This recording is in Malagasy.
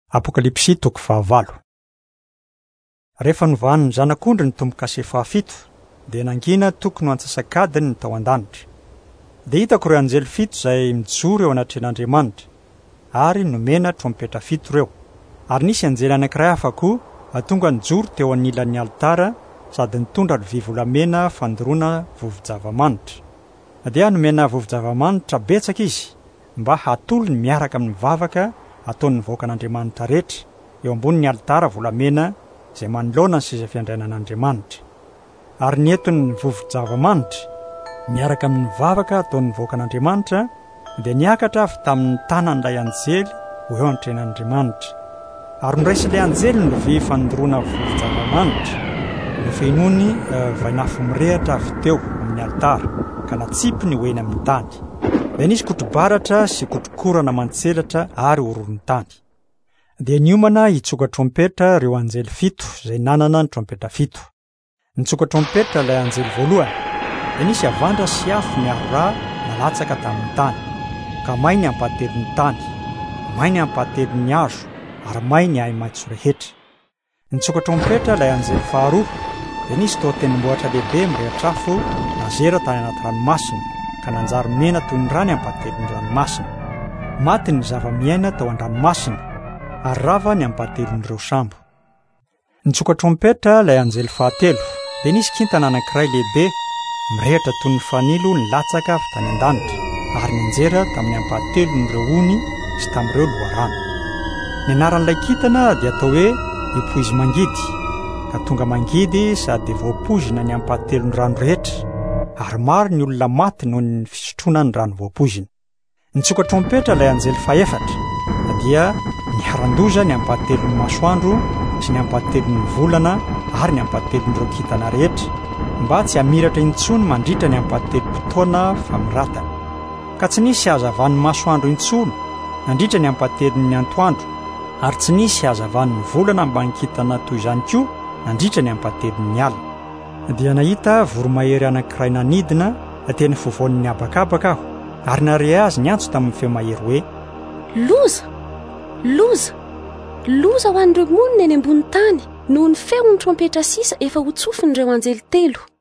Apokalipsy toko 19. Rehefa novahany ny zanak'ondry ny tombo-kase fahafito, dia nangina toko no antsasakadiny ny tao an-danitra. Dia hitako ireo anjely fito izay mijoro eo anatren'Andriamanitra, ary nomena trompetra fito ireo. Ary nisy anjely anankiray hafa koa atonga nijoro teo anilan'ny altara, sady nitondra lovia volamena fandoroana vovo-java-manitra. Dia nomena vovo-java-manitra betsaka izy, mba hatolony miaraka amin'ny vavaka ataon'ny vahoakan'Andriamanitra rehetra eo ambonin'ny altara volamena izay manoloana ny seza fiandrainan'Andriamanitra. Ary nientony vovo-java-manitra miaraka amin'ny vavaka ataon'ny vahoakan'Andriamanitra dia niakatra avy tamin'ny tanan'ilay anjely ho eo an-trenan'Andriamanitra. Ary noraisy ilay anjely ny lovia fandoroana vovo-java-manitra, nofenony vainafo mirehatra avy teo amin'ny altara ka natsipiny ho eny amin'ny tany. Dia nisy kotrobaratra sy kotrokorana mantselatra ary hororon-tany. Dia niomana hitsoka trompetra ireo anjely fito izay nanana ny trompetra fito. Nitsoka trompetra ilay anjely voalohany, dia nisy avandra sy afo miaro-rà nalatsaka tamin'ny tany, ka may ny ampahatelon'ny tany, may ny ampahatelon'ny hazo, ary may ny ahi-maitso rehetra. Nitsoka trompetra ilay anjely faharoa, dia nisy toa tendrombohitra lehibe mirehitra afo nazera tany anaty ranomasina, ka nanjary mena toy ny rany ampahatelon'ny ranomasina. Maty ny zava-miaina tao an-dranomasina, ary rava ny ampahatelon'ireo sambo. Nitsoka trompetra ilay anjely fahatelo, dia nisy kintana anankiray lehibe mirehitra toy ny fanilo nilatsaka avy tany an-danitra, ary ninjera tamin'ny ampahatelon'ireo ony sy tamin'ireo loharano. Ny anaran'ilay kintana dia atao hoe Epoizy mangidy, ka tonga mangidy sady voapoizina ny ampahatelon'ny rano rehetra, ary maro ny olona maty noho ny fisotroana ny rano voapoizina. Nitsoka trompetra ilay anjely faefatra, dia niharandoza ny ampahatelon'ny masoandro sy ny ampahatelon'ny volana ary ny ampahatelon'ireo kintana rehetra, mba tsy hamiratra intsony mandritra ny ampahatelom-potoana famiratana. Ka tsy nisy hazavan'ny masoandro intsony nandritra ny ampahatelon'ny antoandro, ary tsy nisy hazavan'ny volana mba nikintana toy izany koa nandritra ny ampahatelon'ny alina. Dia nahita voromahery anankiray nanidina teny fovoan'ny habakabaka aho, ary nare azy ny antso tamin'ny feo mahery hoe: Loza! Loza! Loza ho an'ireo monina eny ambony tany noho ny feon'ny trompetra sisa efa ho tsofin'ireo anjely telo.